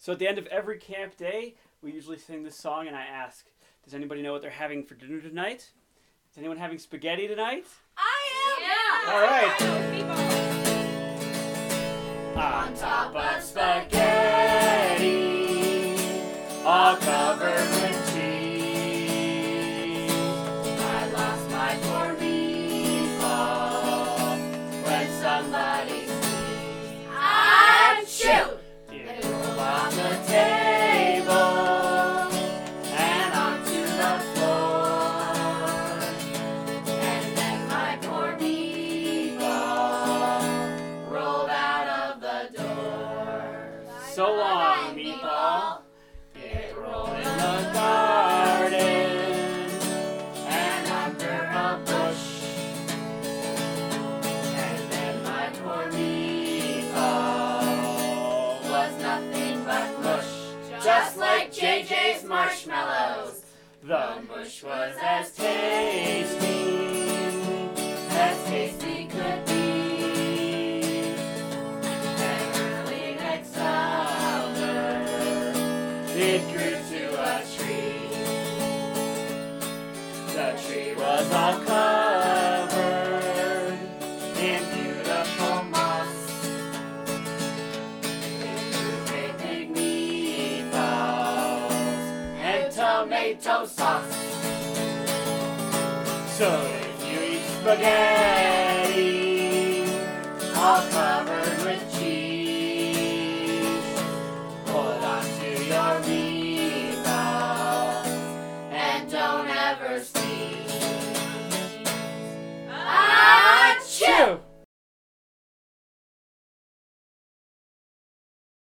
So at the end of every camp day, we usually sing this song, and I ask, does anybody know what they're having for dinner tonight? Is anyone having spaghetti tonight? I am! Yeah! All right. On top of spaghetti, all covered with cheese, I lost my poor meatball when somebody sneezed. Achoo! It rolled on the table and onto the floor, and then my poor meatball rolled out of the door. So long, meatball. It rolled in the garden and under a bush, and then my poor meatball was nothing but mush, just like JJ's marshmallows. The mush was as tasty could be. And early next summer, it grew to a tree. The tree was all covered in beautiful moss. It grew great big meatballs and tomato sauce. So if you eat spaghetti,